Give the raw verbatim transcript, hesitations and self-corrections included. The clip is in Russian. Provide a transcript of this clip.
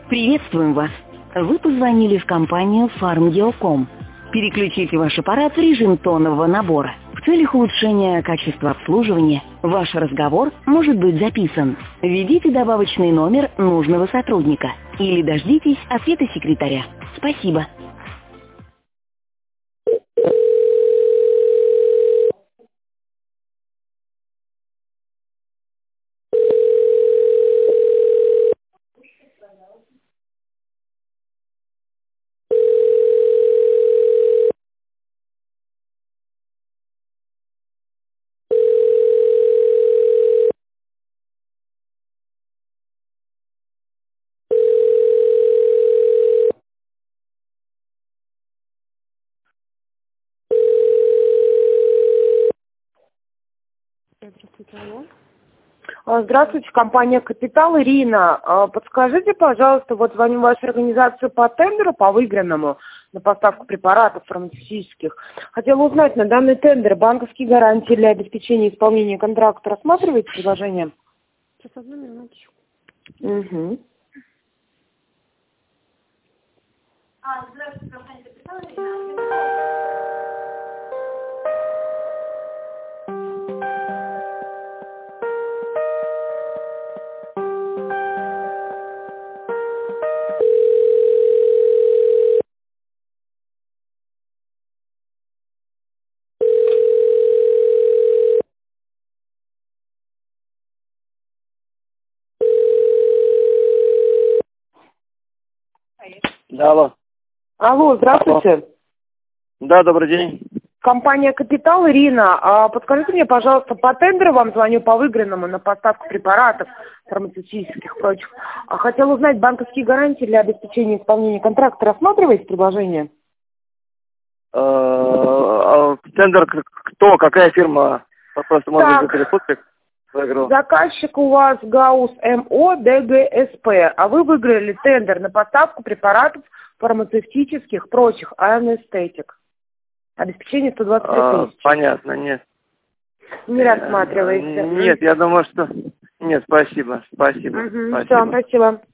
Приветствуем вас! Вы позвонили в компанию Фармгеоком. Переключите ваш аппарат в режим тонового набора. В целях улучшения качества обслуживания ваш разговор может быть записан. Введите добавочный номер нужного сотрудника или дождитесь ответа секретаря. Спасибо. Здравствуйте, алло. А, Здравствуйте, компания «Капитал». Ирина, а, подскажите, пожалуйста, вот звоню в вашу организацию по тендеру, по выигранному на поставку препаратов фармацевтических. Хотела узнать, на данный тендер банковские гарантии для обеспечения исполнения контракта рассматриваете предложение? Сейчас одну минуточку. Угу. А, здравствуйте, компания «Капитал», Ирина. Да, алло. Алло, здравствуйте. Алло. Да, добрый день. Компания «Капитал». Ирина, а подскажите мне, пожалуйста, по тендеру вам звоню по выигранному на поставку препаратов фармацевтических и прочих. А хотела узнать, банковские гарантии для обеспечения исполнения контракта рассматриваете предложение? Э, а Тендер кто? Какая фирма? Просто может Так. быть перепутать. Выиграл. Заказчик у вас ГАУС МО ДГСП, а вы выиграли тендер на поставку препаратов фармацевтических, прочих, анестетик. Обеспечение сто двадцать три А, тысячи. понятно, нет. Не рассматриваете? Нет, я думаю, что... Нет, спасибо, спасибо. Угу, спасибо. все, спасибо.